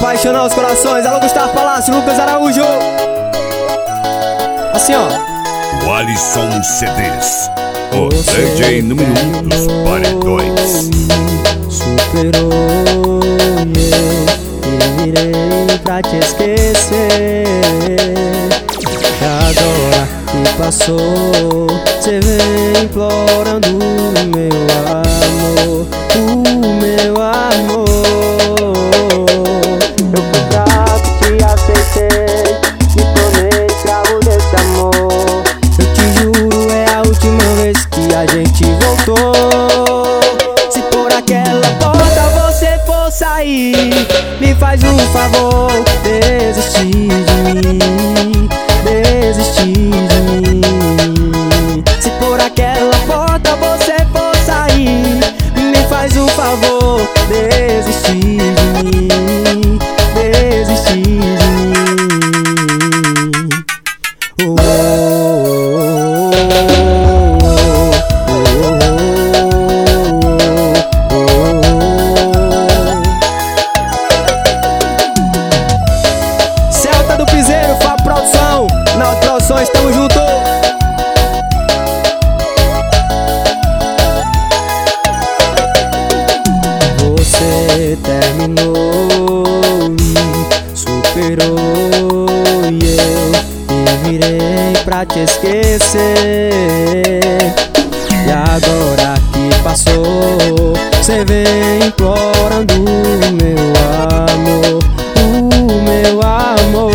apaixonar os corações. Alô, Gustavo Palácio, Lucas Araújo. Assim, ó. O Alisson CDs, o DJ número 1 dos paredões. Superou e eu virei pra te esquecer. E agora que passou, cê vem implorando o meu amor, o meu amor. Eu fui fraco, te aceitei, me tornei escravo desse amor. Eu te juro, é a última vez que a gente voltou. Se por aquela porta você for sair, me faz um favor, desistir de mim, desistir de mim. Se por aquela porta você for sair, me faz um favor, desistir de mim, desistir de mim. Celta do Piseiro, Fábio Produção, na Produções, tamo junto. Você terminou, superou e eu me virei pra te esquecer. E agora que passou, cê vem implorando o meu amor, o meu amor.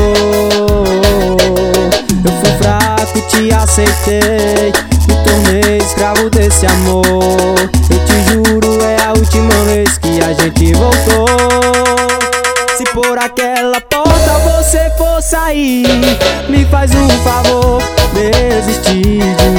Eu fui fraco, te aceitei, me tornei escravo desse amor. Eu te juro, é a última vez que a gente voltou. Se por aquela porta você for sair, me faz um favor, desistir de